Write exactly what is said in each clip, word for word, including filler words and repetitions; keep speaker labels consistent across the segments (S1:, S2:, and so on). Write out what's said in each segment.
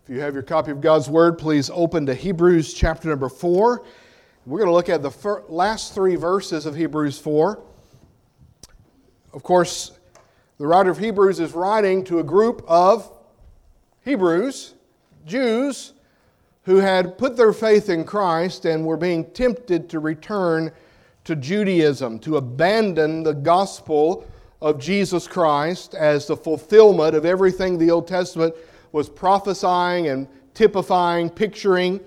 S1: If you have your copy of God's Word, please open to Hebrews chapter number four. We're going to look at the first, last three verses of Hebrews four. Of course, the writer of Hebrews is writing to a group of Hebrews, Jews, who had put their faith in Christ and were being tempted to return to Judaism, to abandon the gospel of Jesus Christ as the fulfillment of everything the Old Testament was prophesying and typifying, picturing.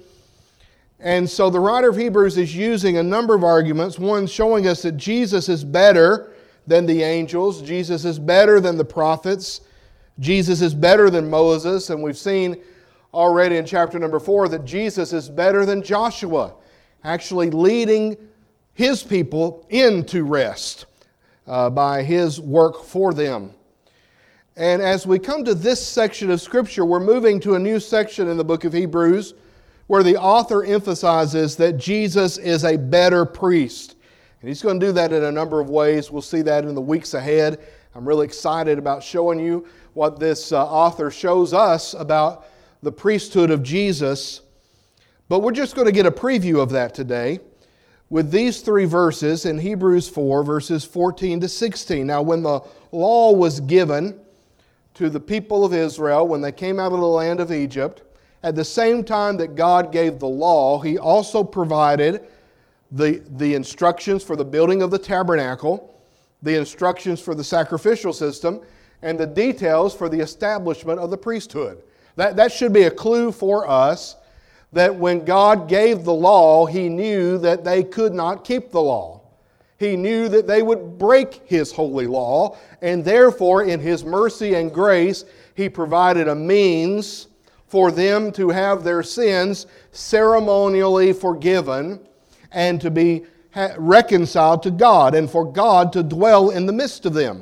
S1: And so the writer of Hebrews is using a number of arguments. One, showing us that Jesus is better than the angels. Jesus is better than the prophets. Jesus is better than Moses. And we've seen already in chapter number four that Jesus is better than Joshua, actually leading his people into rest uh, by his work for them. And as we come to this section of Scripture, we're moving to a new section in the book of Hebrews where the author emphasizes that Jesus is a better priest. And he's going to do that in a number of ways. We'll see that in the weeks ahead. I'm really excited about showing you what this uh, author shows us about the priesthood of Jesus. But we're just going to get a preview of that today with these three verses in Hebrews four, verses fourteen to sixteen. Now, when the law was given to the people of Israel when they came out of the land of Egypt, at the same time that God gave the law, He also provided the, the instructions for the building of the tabernacle, the instructions for the sacrificial system, and the details for the establishment of the priesthood. That, that should be a clue for us that when God gave the law, He knew that they could not keep the law. He knew that they would break His holy law, and therefore, in His mercy and grace, He provided a means for them to have their sins ceremonially forgiven and to be reconciled to God, and for God to dwell in the midst of them.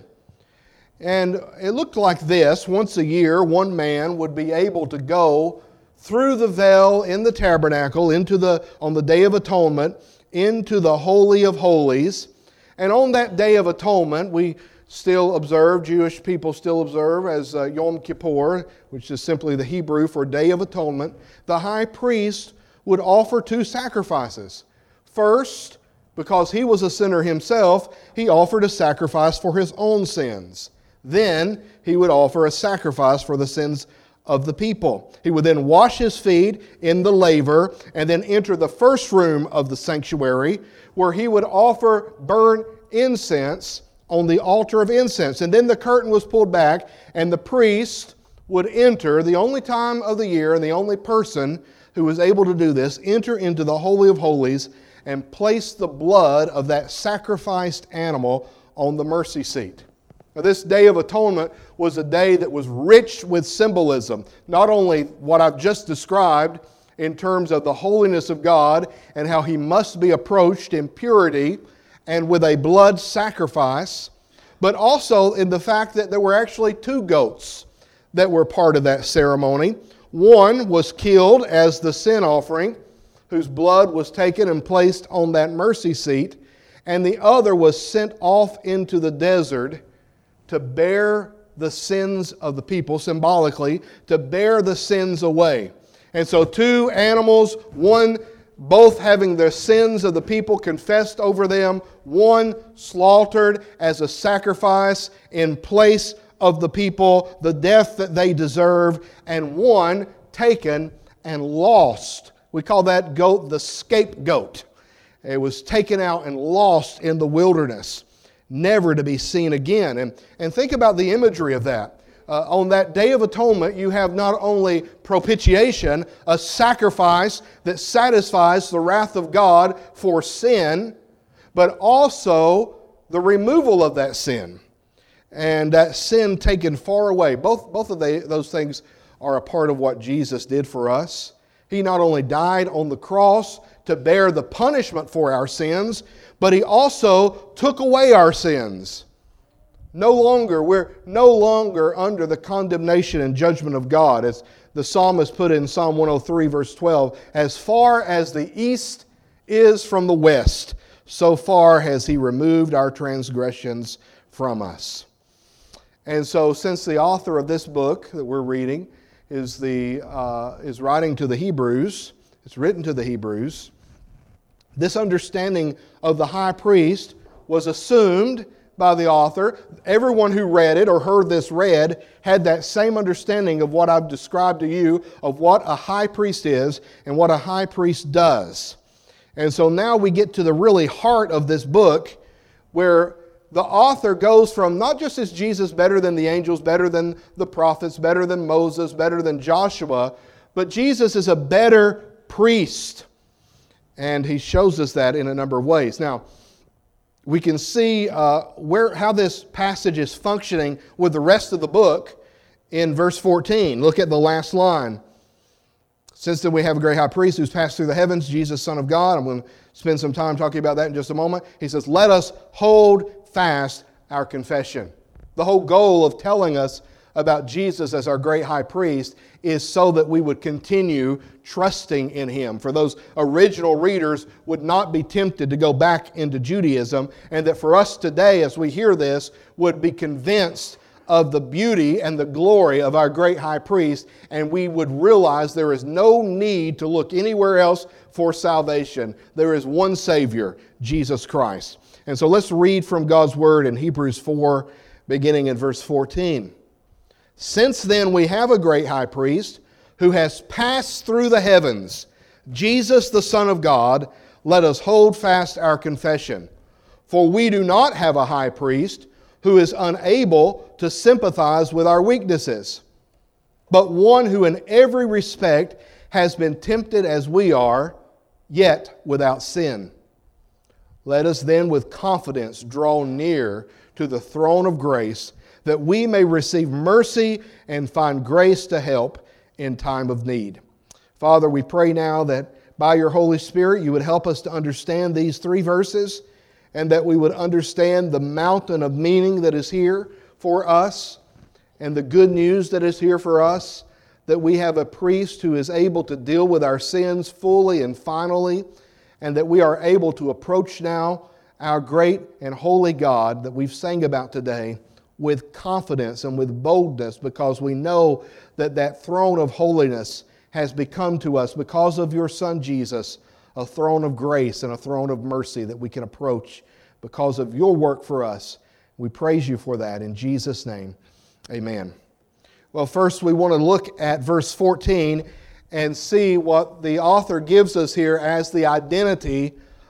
S1: And it looked like this. Once a year, one man would be able to go through the veil in the tabernacle into the on the Day of Atonement into the Holy of Holies. And on that Day of Atonement, we still observe, Jewish people still observe as uh, Yom Kippur, which is simply the Hebrew for Day of Atonement, the high priest would offer two sacrifices. First, because he was a sinner himself, he offered a sacrifice for his own sins. Then he would offer a sacrifice for the sins of the people. He would then wash his feet in the laver and then enter the first room of the sanctuary where he would offer burnt incense on the altar of incense. And then the curtain was pulled back and the priest would enter, the only time of the year and the only person who was able to do this, enter into the Holy of Holies and place the blood of that sacrificed animal on the mercy seat. Now, this Day of Atonement was a day that was rich with symbolism. Not only what I've just described in terms of the holiness of God and how He must be approached in purity and with a blood sacrifice, but also in the fact that there were actually two goats that were part of that ceremony. One was killed as the sin offering, whose blood was taken and placed on that mercy seat, and the other was sent off into the desert to bear the sins of the people, symbolically, to bear the sins away. And so two animals, one both having the sins of the people confessed over them, one slaughtered as a sacrifice in place of the people, the death that they deserve, and one taken and lost. We call that goat the scapegoat. It was taken out and lost in the wilderness, never to be seen again. And, and think about the imagery of that. Uh, on that Day of Atonement, you have not only propitiation, a sacrifice that satisfies the wrath of God for sin, but also the removal of that sin. And that sin taken far away. Both, both of the, those things are a part of what Jesus did for us. He not only died on the cross to bear the punishment for our sins, but He also took away our sins. No longer, we're no longer under the condemnation and judgment of God. As the psalmist put in Psalm one oh three, verse twelve, as far as the east is from the west, so far has He removed our transgressions from us. And so, since the author of this book that we're reading is, the, uh, is writing to the Hebrews. It's written to the Hebrews. This understanding of the high priest was assumed by the author. Everyone who read it or heard this read had that same understanding of what I've described to you of what a high priest is and what a high priest does. And so now we get to the really heart of this book, where the author goes from not just is Jesus better than the angels, better than the prophets, better than Moses, better than Joshua, but Jesus is a better priest. And he shows us that in a number of ways. Now, we can see uh, where how this passage is functioning with the rest of the book in verse fourteen. Look at the last line. Since then we have a great high priest who's passed through the heavens, Jesus, Son of God. I'm going to spend some time talking about that in just a moment. He says, let us hold fast our confession. The whole goal of telling us about Jesus as our great high priest is so that we would continue trusting in Him. For those original readers would not be tempted to go back into Judaism, and that for us today, as we hear this, would be convinced of the beauty and the glory of our great high priest, and we would realize there is no need to look anywhere else for salvation. There is one Savior, Jesus Christ. And so let's read from God's Word in Hebrews four, beginning in verse fourteen. Since then we have a great high priest who has passed through the heavens, Jesus the Son of God, let us hold fast our confession. For we do not have a high priest who is unable to sympathize with our weaknesses, but one who in every respect has been tempted as we are, yet without sin. Let us then with confidence draw near to the throne of grace, that we may receive mercy and find grace to help in time of need. Father, we pray now that by your Holy Spirit you would help us to understand these three verses, and that we would understand the mountain of meaning that is here for us, and the good news that is here for us, that we have a priest who is able to deal with our sins fully and finally, and that we are able to approach now our great and holy God that we've sang about today with confidence and with boldness, because we know that that throne of holiness has become to us, because of your Son Jesus, a throne of grace and a throne of mercy that we can approach because of your work for us. We praise you for that in Jesus' name. Amen. Well, first we want to look at verse fourteen and see what the author gives us here as the identity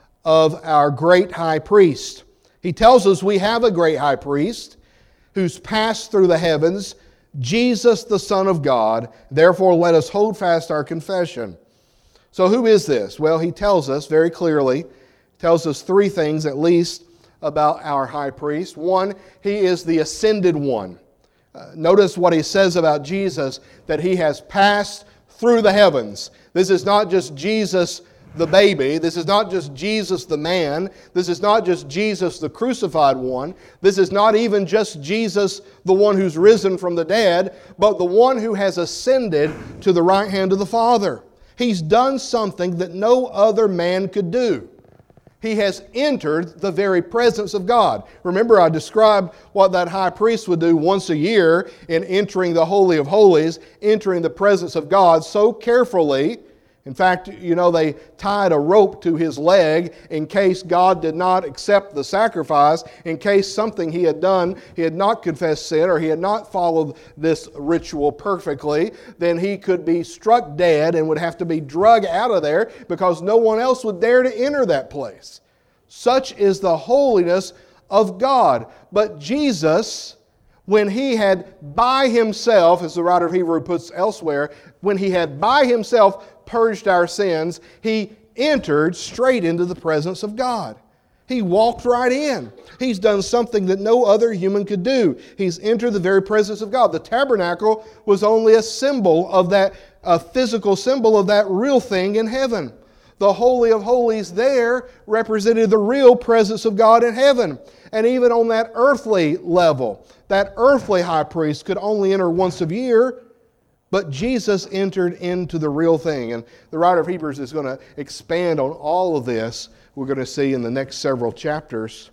S1: of our great high priest. He tells us we have a great high priest who's passed through the heavens, Jesus the Son of God. Therefore, let us hold fast our confession. So who is this? Well, he tells us very clearly, tells us three things at least about our high priest. One, he is the ascended one. Uh, notice what he says about Jesus, that he has passed through the heavens. This is not just Jesus the baby. This is not just Jesus the man. This is not just Jesus the crucified one. This is not even just Jesus the one who's risen from the dead, but the one who has ascended to the right hand of the Father. He's done something that no other man could do. He has entered the very presence of God. Remember, I described what that high priest would do once a year in entering the Holy of Holies, entering the presence of God so carefully. In fact, you know, they tied a rope to his leg in case God did not accept the sacrifice, in case something he had done, he had not confessed sin, or he had not followed this ritual perfectly, then he could be struck dead and would have to be dragged out of there because no one else would dare to enter that place. Such is the holiness of God. But Jesus, when he had by himself, as the writer of Hebrews puts elsewhere, when he had by himself purged our sins, he entered straight into the presence of God. He walked right in. He's done something that no other human could do. He's entered the very presence of God. The tabernacle was only a symbol of that, a physical symbol of that real thing in heaven. The Holy of Holies there represented the real presence of God in heaven. And even on that earthly level, that earthly high priest could only enter once a year, but Jesus entered into the real thing. And the writer of Hebrews is going to expand on all of this, we're going to see in the next several chapters.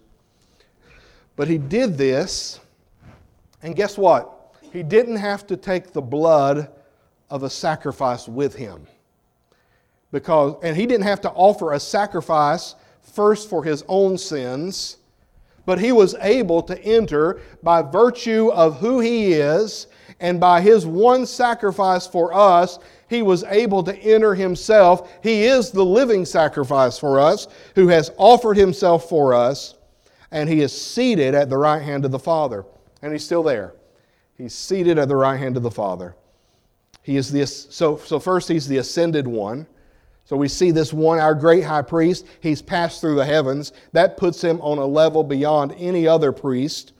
S1: But he did this, and guess what? He didn't have to take the blood of a sacrifice with Him. Because, and He didn't have to offer a sacrifice first for His own sins, but He was able to enter by virtue of who He is, and by His one sacrifice for us, He was able to enter Himself. He is the living sacrifice for us, who has offered Himself for us, and He is seated at the right hand of the Father. And He's still there. He's seated at the right hand of the Father. He is the, so, so first He's the ascended one. So we see this one, our great high priest. He's passed through the heavens. That puts Him on a level beyond any other priest.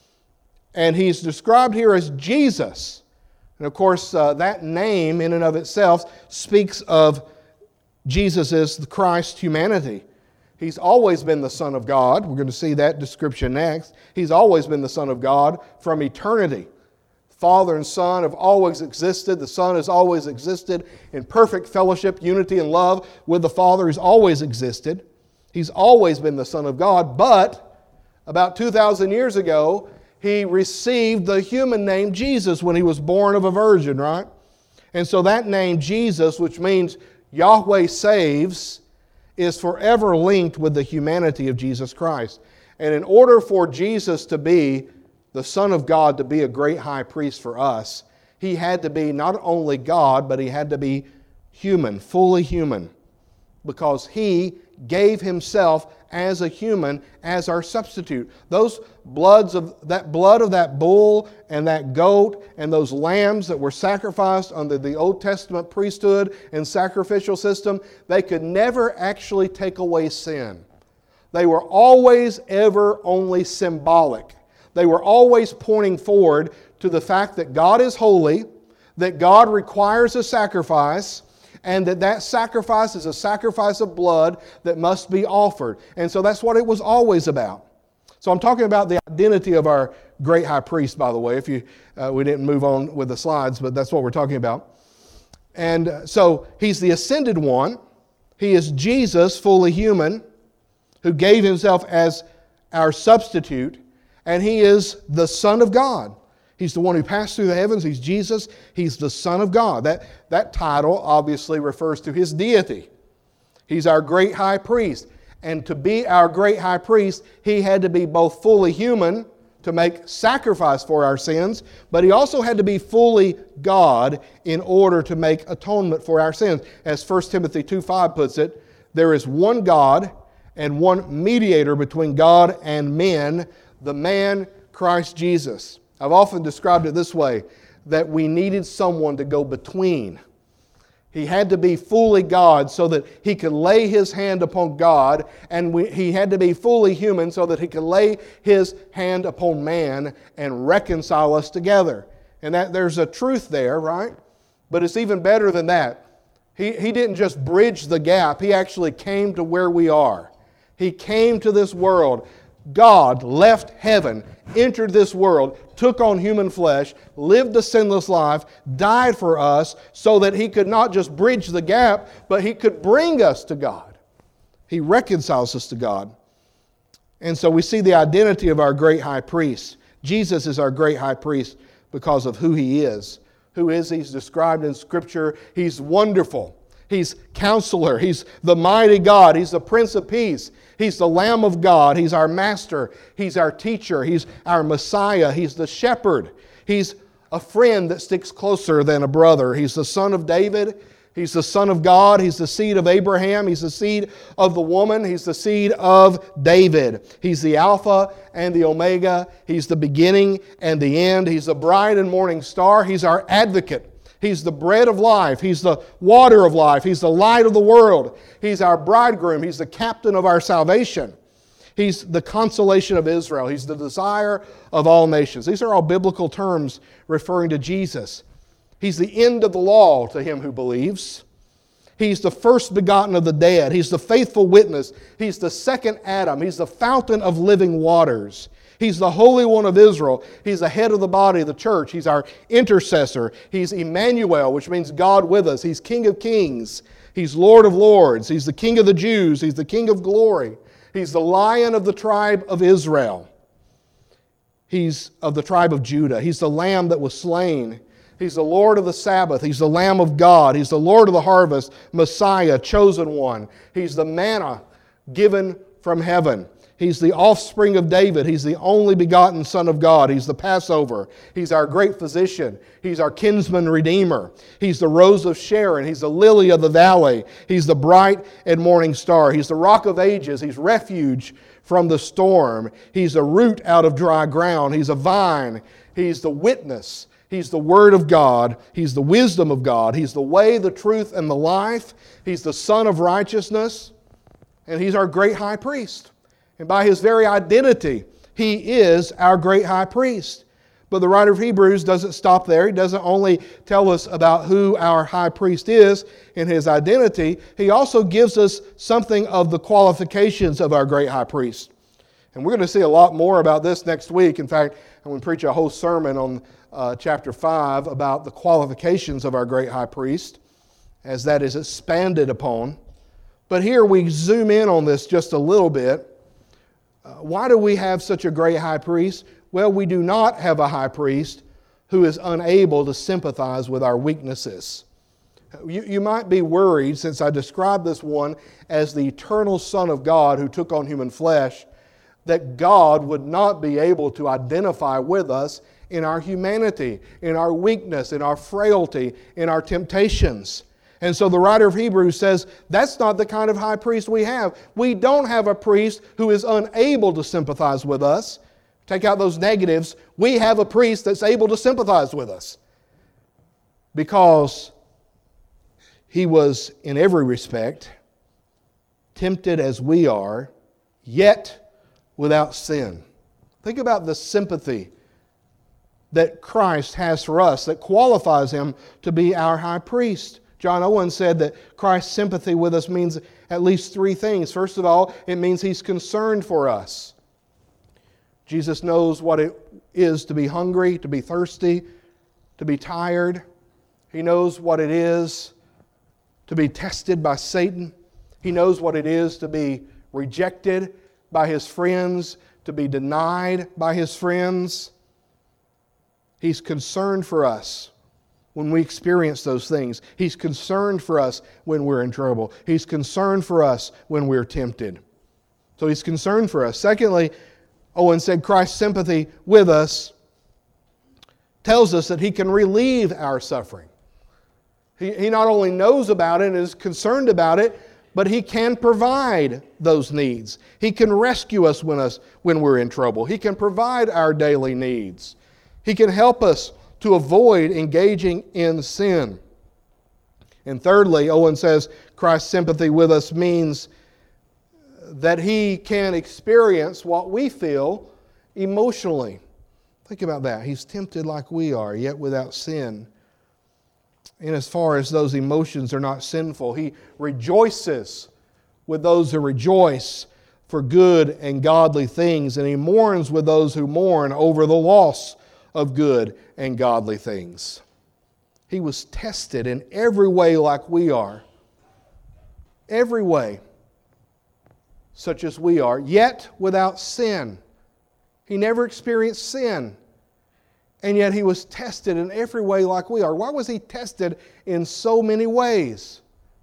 S1: And He's described here as Jesus. And of course, uh, that name in and of itself speaks of Jesus' the Christ humanity. He's always been the Son of God. We're going to see that description next. He's always been the Son of God from eternity. Father and Son have always existed. The Son has always existed in perfect fellowship, unity, and love with the Father. He's always existed. He's always been the Son of God. But about two thousand years ago, He received the human name Jesus when He was born of a virgin, right? And so that name Jesus, which means Yahweh saves, is forever linked with the humanity of Jesus Christ. And in order for Jesus to be the Son of God, to be a great high priest for us, He had to be not only God, but He had to be human, fully human, because He gave Himself as a human, as our substitute. Those bloods of that blood of that bull and that goat and those lambs that were sacrificed under the Old Testament priesthood and sacrificial system, they could never actually take away sin. They were always ever only symbolic. They were always pointing forward to the fact that God is holy, that God requires a sacrifice, and that that sacrifice is a sacrifice of blood that must be offered. And so that's what it was always about. So I'm talking about the identity of our great high priest, by the way. If you, uh, we didn't move on with the slides, but that's what we're talking about. And uh, so He's the ascended one. He is Jesus, fully human, who gave Himself as our substitute. And He is the Son of God. He's the one who passed through the heavens. He's Jesus. He's the Son of God. That, that title obviously refers to His deity. He's our great high priest. And to be our great high priest, He had to be both fully human to make sacrifice for our sins, but He also had to be fully God in order to make atonement for our sins. As First Timothy two five puts it, there is one God and one mediator between God and men, the man Christ Jesus. I've often described it this way, that we needed someone to go between. He had to be fully God so that He could lay His hand upon God, and we, He had to be fully human so that He could lay His hand upon man and reconcile us together. And that there's a truth there, right? But it's even better than that. He, he didn't just bridge the gap. He actually came to where we are. He came to this world. God left heaven, entered this world, took on human flesh, lived a sinless life, died for us so that He could not just bridge the gap, but He could bring us to God. He reconciles us to God. And so we see the identity of our great high priest. Jesus is our great high priest because of who He is. Who is He? He's described in Scripture. He's wonderful. He's Counselor. He's the mighty God. He's the Prince of Peace. He's the Lamb of God. He's our Master. He's our Teacher. He's our Messiah. He's the Shepherd. He's a friend that sticks closer than a brother. He's the Son of David. He's the Son of God. He's the seed of Abraham. He's the seed of the woman. He's the seed of David. He's the Alpha and the Omega. He's the beginning and the end. He's the bright and morning star. He's our advocate. He's the bread of life. He's the water of life. He's the light of the world. He's our bridegroom. He's the captain of our salvation. He's the consolation of Israel. He's the desire of all nations. These are all biblical terms referring to Jesus. He's the end of the law to him who believes. He's the first begotten of the dead. He's the faithful witness. He's the second Adam. He's the fountain of living waters. He's the Holy One of Israel. He's the head of the body of the church. He's our intercessor. He's Emmanuel, which means God with us. He's King of kings. He's Lord of lords. He's the King of the Jews. He's the King of glory. He's the Lion of the tribe of Israel. He's of the tribe of Judah. He's the Lamb that was slain. He's the Lord of the Sabbath. He's the Lamb of God. He's the Lord of the harvest, Messiah, chosen one. He's the manna given from heaven. He's the offspring of David. He's the only begotten Son of God. He's the Passover. He's our great physician. He's our kinsman redeemer. He's the rose of Sharon. He's the lily of the valley. He's the bright and morning star. He's the rock of ages. He's refuge from the storm. He's a root out of dry ground. He's a vine. He's the witness. He's the Word of God. He's the wisdom of God. He's the way, the truth, and the life. He's the Son of righteousness. And He's our great high priest. And by His very identity, He is our great high priest. But the writer of Hebrews doesn't stop there. He doesn't only tell us about who our high priest is in His identity. He also gives us something of the qualifications of our great high priest. And we're going to see a lot more about this next week. In fact, I'm going to preach a whole sermon on uh, chapter five about the qualifications of our great high priest as that is expanded upon. But here we zoom in on this just a little bit. Uh, why do we have such a great high priest? Well, we do not have a high priest who is unable to sympathize with our weaknesses. You, you might be worried, since I described this one as the eternal Son of God who took on human flesh, that God would not be able to identify with us in our humanity, in our weakness, in our frailty, in our temptations. And so the writer of Hebrews says, that's not the kind of high priest we have. We don't have a priest who is unable to sympathize with us. Take out those negatives. We have a priest that's able to sympathize with us. Because He was, in every respect, tempted as we are, yet without sin. Think about the sympathy that Christ has for us that qualifies Him to be our high priest. John Owen said that Christ's sympathy with us means at least three things. First of all, it means He's concerned for us. Jesus knows what it is to be hungry, to be thirsty, to be tired. He knows what it is to be tested by Satan. He knows what it is to be rejected by His friends, to be denied by His friends. He's concerned for us when we experience those things. He's concerned for us when we're in trouble. He's concerned for us when we're tempted. So He's concerned for us. Secondly, Owen said Christ's sympathy with us tells us that He can relieve our suffering. He, he not only knows about it and is concerned about it, but He can provide those needs. He can rescue us when, us when we're in trouble. He can provide our daily needs. He can help us to avoid engaging in sin. And thirdly, Owen says Christ's sympathy with us means that He can experience what we feel emotionally. Think about that. He's tempted like we are, yet without sin. And as far as those emotions are not sinful, He rejoices with those who rejoice for good and godly things, and He mourns with those who mourn over the loss of good and godly things. He was tested in every way like we are. Every way, such as we are, yet without sin. He never experienced sin. And yet He was tested in every way like we are. Why was He tested in so many ways?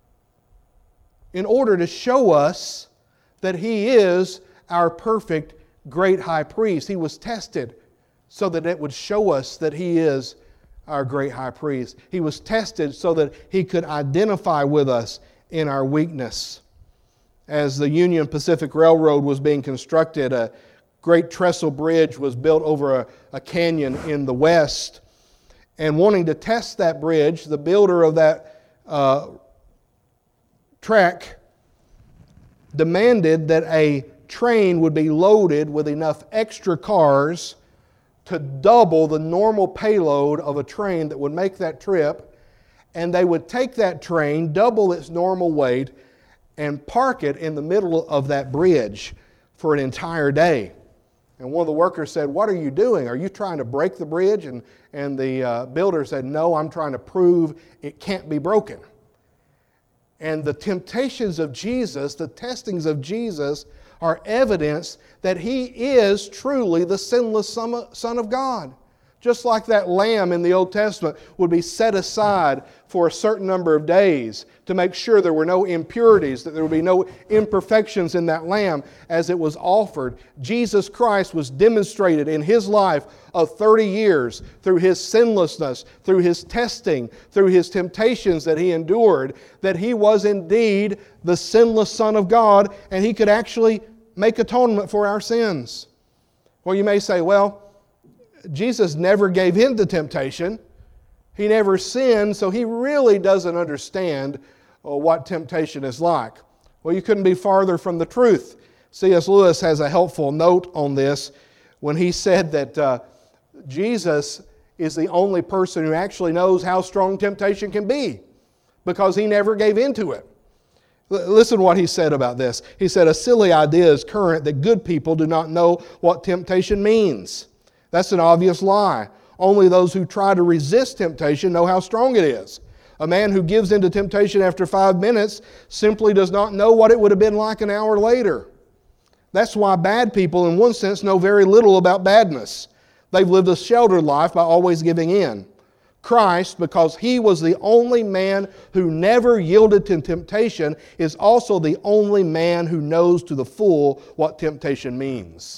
S1: In order to show us that He is our perfect great high priest. He was tested so that it would show us that He is our great high priest. He was tested so that He could identify with us in our weakness. As the Union Pacific Railroad was being constructed, a great trestle bridge was built over a, a canyon in the west. And wanting to test that bridge, the builder of that uh, track demanded that a train would be loaded with enough extra cars to double the normal payload of a train that would make that trip. And they would take that train, double its normal weight, and park it in the middle of that bridge for an entire day. And one of the workers said, "What are you doing? Are you trying to break the bridge?" And, and the uh, builder said, "No, I'm trying to prove it can't be broken." And the temptations of Jesus, the testings of Jesus, are evidence that He is truly the sinless Son of God. Just like that lamb in the Old Testament would be set aside for a certain number of days to make sure there were no impurities, that there would be no imperfections in that lamb as it was offered. Jesus Christ was demonstrated in His life of thirty years through His sinlessness, through His testing, through His temptations that He endured, that He was indeed the sinless Son of God, and He could actually make atonement for our sins. Well, you may say, well, Jesus never gave in to temptation. He never sinned, so He really doesn't understand uh, what temptation is like. Well, you couldn't be farther from the truth. C S Lewis has a helpful note on this when he said that uh, Jesus is the only person who actually knows how strong temptation can be because He never gave in to it. L- listen to what he said about this. He said, "A silly idea is current that good people do not know what temptation means. That's an obvious lie. Only those who try to resist temptation know how strong it is. A man who gives in to temptation after five minutes simply does not know what it would have been like an hour later. That's why bad people, in one sense, know very little about badness. They've lived a sheltered life by always giving in. Christ, because He was the only man who never yielded to temptation, is also the only man who knows to the full what temptation means.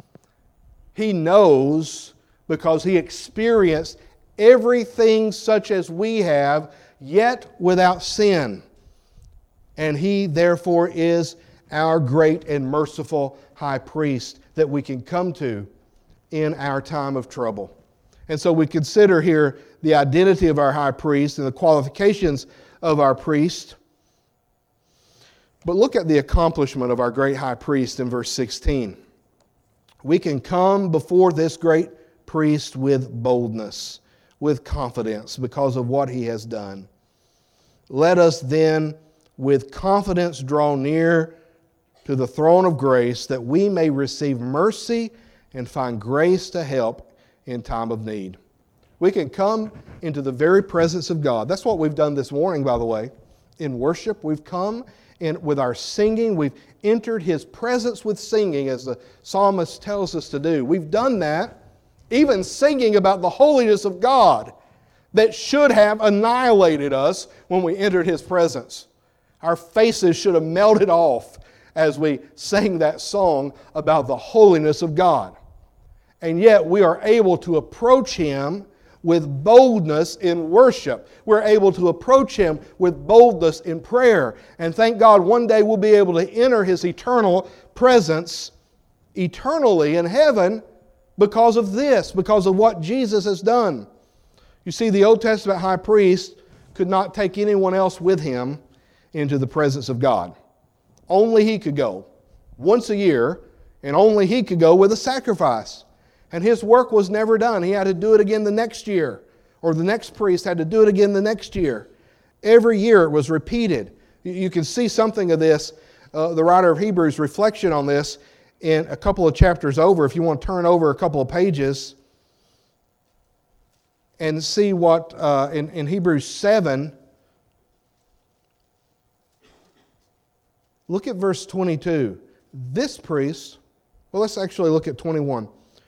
S1: He knows because He experienced everything such as we have, yet without sin. And He, therefore, is our great and merciful high priest that we can come to in our time of trouble. And so we consider here the identity of our high priest and the qualifications of our priest. But look at the accomplishment of our great high priest in verse sixteen. We can come before this great priest with boldness, with confidence, because of what He has done. Let us then with confidence draw near to the throne of grace, that we may receive mercy and find grace to help in time of need. We can come into the very presence of God. That's what we've done this morning, by the way. In worship, we've come in with our singing. We've entered His presence with singing, as the psalmist tells us to do. We've done that, even singing about the holiness of God that should have annihilated us when we entered His presence. Our faces should have melted off as we sang that song about the holiness of God. And yet we are able to approach Him with boldness in worship. We're able to approach Him with boldness in prayer. And thank God one day we'll be able to enter His eternal presence eternally in heaven because of this, because of what Jesus has done. You see, the Old Testament high priest could not take anyone else with him into the presence of God. Only he could go once a year, and only he could go with a sacrifice. And his work was never done. He had to do it again the next year, or the next priest had to do it again the next year. Every year it was repeated. You can see something of this, uh, the writer of Hebrews' reflection on this in a couple of chapters over. If you want to turn over a couple of pages and see what uh, in, in Hebrews seven, look at verse twenty-two. This priest, well, let's actually look at twenty-one.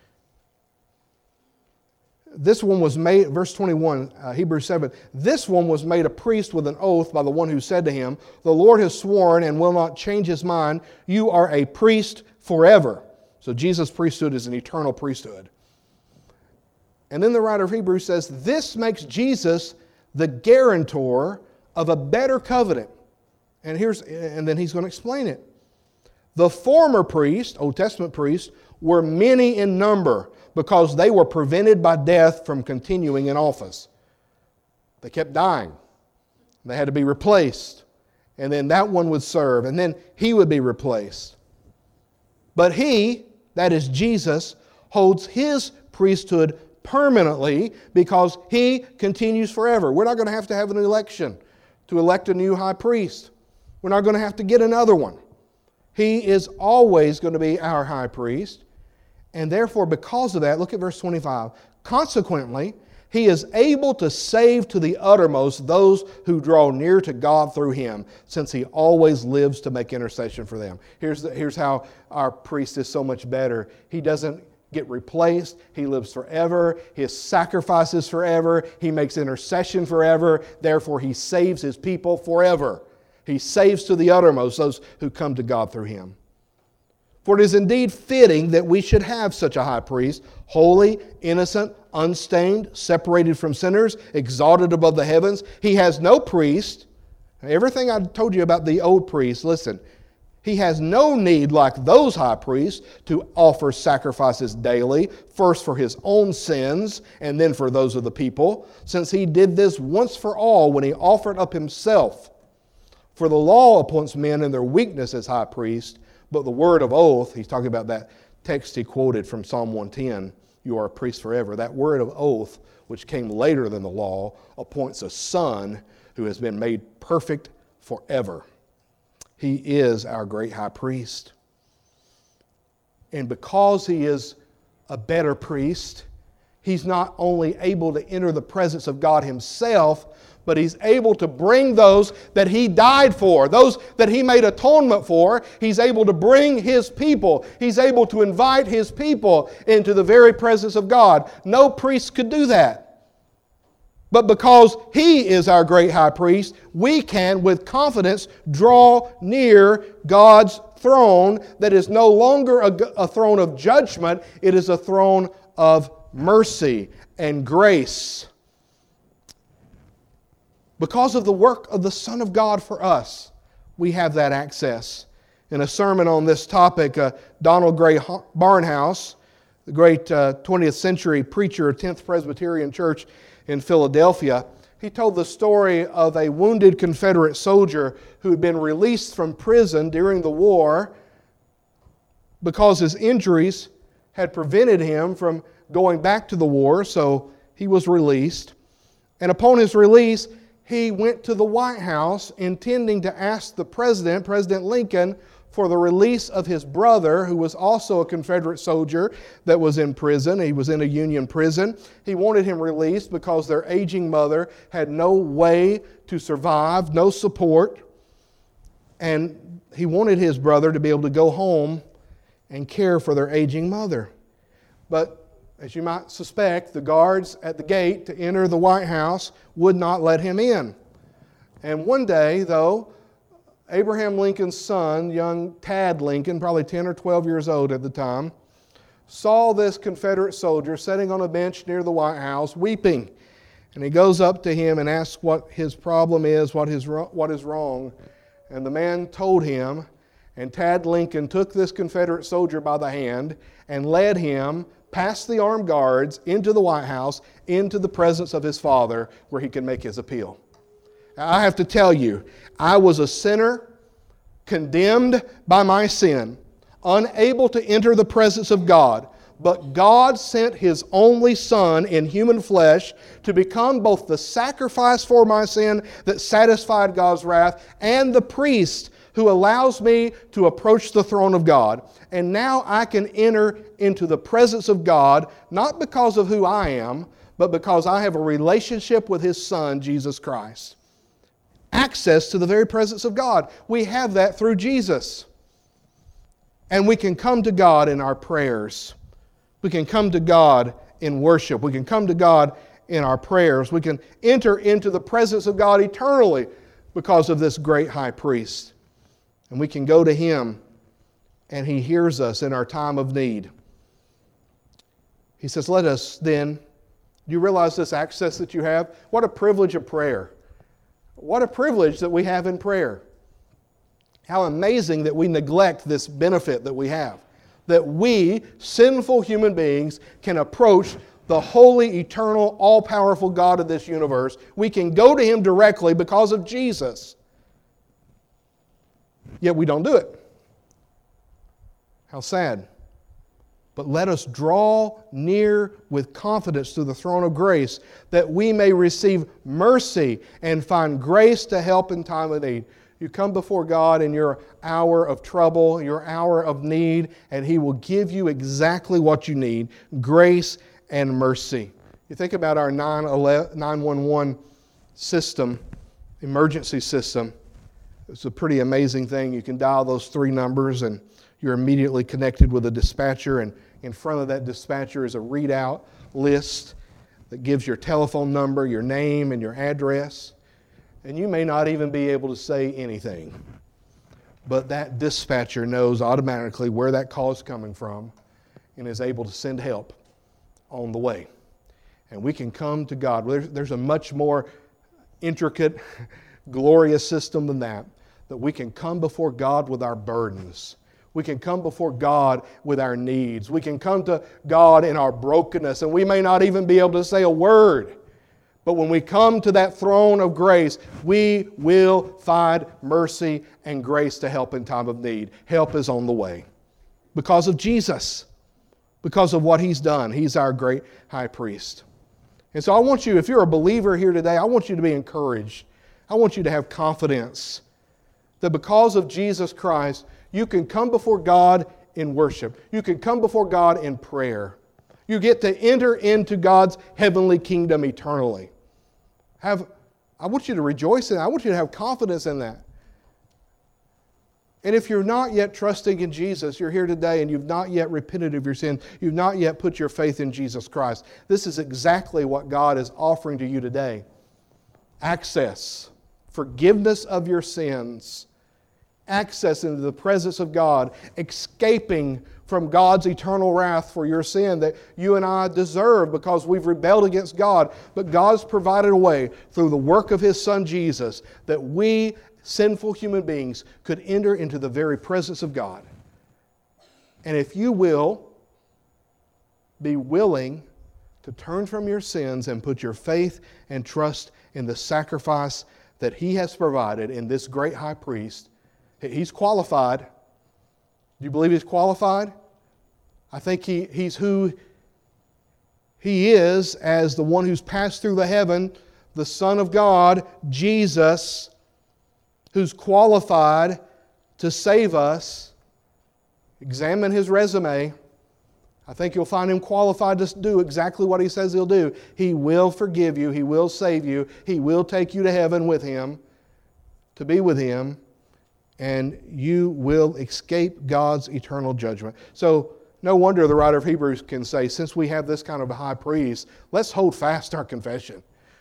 S1: This one was made, verse twenty-one, uh, Hebrews seven, this one was made a priest with an oath by the one who said to him, the Lord has sworn and will not change His mind, you are a priest forever. So Jesus' priesthood is an eternal priesthood. And then the writer of Hebrews says, this makes Jesus the guarantor of a better covenant. And here's, and then he's going to explain it. The former priests, Old Testament priests, were many in number because they were prevented by death from continuing in office. They kept dying. They had to be replaced. And then that one would serve. And then he would be replaced. But He, that is Jesus, holds His priesthood permanently because He continues forever. We're not going to have to have an election to elect a new high priest. We're not going to have to get another one. He is always going to be our high priest. And therefore, because of that, look at verse twenty-five. Consequently, He is able to save to the uttermost those who draw near to God through Him, since He always lives to make intercession for them. Here's, the, here's how our priest is so much better. He doesn't get replaced. He lives forever. His sacrifice is forever. He makes intercession forever. Therefore, He saves His people forever. He saves to the uttermost those who come to God through Him. For it is indeed fitting that we should have such a high priest, holy, innocent, unstained, separated from sinners, exalted above the heavens. He has no priest. Everything I told you about the old priest, listen, He has no need, like those high priests, to offer sacrifices daily, first for His own sins and then for those of the people, since He did this once for all when He offered up Himself. For the law appoints men in their weakness as high priest, but the word of oath, he's talking about that text he quoted from Psalm one ten, you are a priest forever. That word of oath, which came later than the law, appoints a son who has been made perfect forever. He is our great high priest. And because He is a better priest, He's not only able to enter the presence of God Himself, but He's able to bring those that He died for, those that He made atonement for. He's able to bring His people. He's able to invite His people into the very presence of God. No priest could do that. But because He is our great high priest, we can with confidence draw near God's throne that is no longer a, a throne of judgment. It is a throne of mercy and grace. Because of the work of the Son of God for us, we have that access. In a sermon on this topic, uh, Donald Gray Barnhouse, the great uh, twentieth century preacher of tenth Presbyterian Church in Philadelphia, he told the story of a wounded Confederate soldier who had been released from prison during the war because his injuries had prevented him from going back to the war, so he was released. And upon his release, he went to the White House intending to ask the President, President Lincoln, for the release of his brother, who was also a Confederate soldier that was in prison. He was in a Union prison. He wanted him released because their aging mother had no way to survive, no support. And he wanted his brother to be able to go home and care for their aging mother. But as you might suspect, the guards at the gate to enter the White House would not let him in. And one day, though, Abraham Lincoln's son, young Tad Lincoln, probably ten or twelve years old at the time, saw this Confederate soldier sitting on a bench near the White House weeping. And he goes up to him and asks what his problem is, what is, what is wrong. And the man told him, and Tad Lincoln took this Confederate soldier by the hand and led him past the armed guards into the White House, into the presence of his father, where he could make his appeal. Now, I have to tell you, I was a sinner, condemned by my sin, unable to enter the presence of God. But God sent His only Son in human flesh to become both the sacrifice for my sin that satisfied God's wrath and the priest who allows me to approach the throne of God. And now I can enter into the presence of God, not because of who I am, but because I have a relationship with His Son, Jesus Christ. Access to the very presence of God. We have that through Jesus. And we can come to God in our prayers. We can come to God in worship. We can come to God in our prayers. We can enter into the presence of God eternally because of this great high priest. And we can go to Him, and He hears us in our time of need. He says, let us then, do you realize this access that you have? What a privilege of prayer. What a privilege that we have in prayer. How amazing that we neglect this benefit that we have. That we, sinful human beings, can approach the holy, eternal, all-powerful God of this universe. We can go to Him directly because of Jesus. Yet we don't do it. How sad. But let us draw near with confidence to the throne of grace, that we may receive mercy and find grace to help in time of need. You come before God in your hour of trouble, your hour of need, and He will give you exactly what you need, grace and mercy. You think about our nine one one system, emergency system. It's a pretty amazing thing. You can dial those three numbers and you're immediately connected with a dispatcher, and in front of that dispatcher is a readout list that gives your telephone number, your name, and your address. And you may not even be able to say anything. But that dispatcher knows automatically where that call is coming from and is able to send help on the way. And we can come to God. There's, there's a much more intricate, glorious system than that, that we can come before God with our burdens. We can come before God with our needs. We can come to God in our brokenness, and we may not even be able to say a word. But when we come to that throne of grace, we will find mercy and grace to help in time of need. Help is on the way because of Jesus, because of what He's done. He's our great high priest. And so I want you, if you're a believer here today, I want you to be encouraged. I want you to have confidence that because of Jesus Christ, you can come before God in worship. You can come before God in prayer. You get to enter into God's heavenly kingdom eternally. Have, I want you to rejoice in that. I want you to have confidence in that. And if you're not yet trusting in Jesus, you're here today and you've not yet repented of your sin, you've not yet put your faith in Jesus Christ, this is exactly what God is offering to you today. Access, forgiveness of your sins, access into the presence of God, escaping from God's eternal wrath for your sin that you and I deserve because we've rebelled against God. But God's provided a way through the work of His Son Jesus that we, sinful human beings, could enter into the very presence of God. And if you will be willing to turn from your sins and put your faith and trust in the sacrifice that He has provided in this great high priest, He's qualified. Do you believe He's qualified? I think he, He's who He is as the one who's passed through the heaven, the Son of God, Jesus, who's qualified to save us. Examine His resume. I think you'll find Him qualified to do exactly what He says He'll do. He will forgive you. He will save you. He will take you to heaven with Him, to be with Him. And you will escape God's eternal judgment. So, no wonder the writer of Hebrews can say, since we have this kind of a high priest, let's hold fast our confession.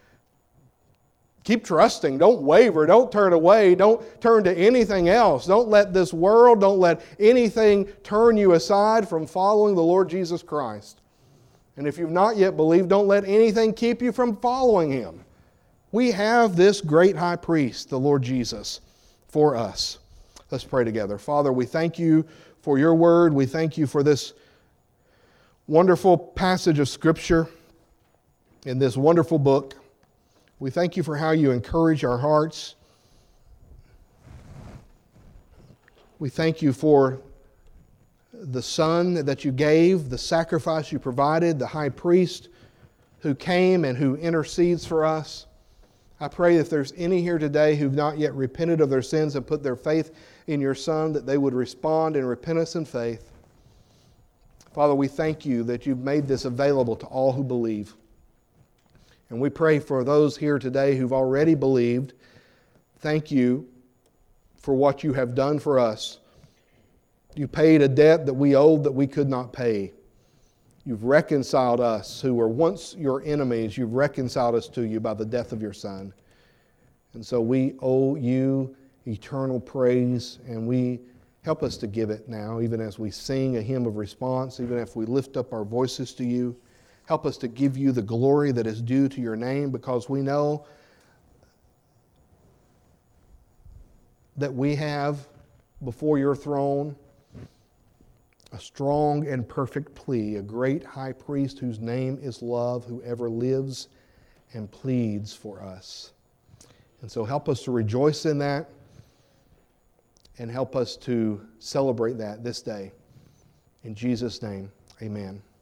S1: Keep trusting. Don't waver. Don't turn away. Don't turn to anything else. Don't let this world, don't let anything turn you aside from following the Lord Jesus Christ. And if you've not yet believed, don't let anything keep you from following Him. We have this great high priest, the Lord Jesus, for us. Let's pray together. Father, we thank You for Your word. We thank You for this wonderful passage of Scripture in this wonderful book. We thank You for how You encourage our hearts. We thank You for the Son that You gave, the sacrifice You provided, the high priest who came and who intercedes for us. I pray if there's any here today who've not yet repented of their sins and put their faith in Your Son, that they would respond in repentance and faith. Father, we thank You that You've made this available to all who believe. And we pray for those here today who've already believed. Thank You for what You have done for us. You paid a debt that we owed that we could not pay. You've reconciled us who were once Your enemies. You've reconciled us to You by the death of Your Son. And so we owe You eternal praise, and we help us to give it now, even as we sing a hymn of response, even if we lift up our voices to You. Help us to give You the glory that is due to Your name, because we know that we have before Your throne a strong and perfect plea, a great high priest whose name is love, who ever lives and pleads for us. And so help us to rejoice in that, and help us to celebrate that this day. In Jesus' name, amen.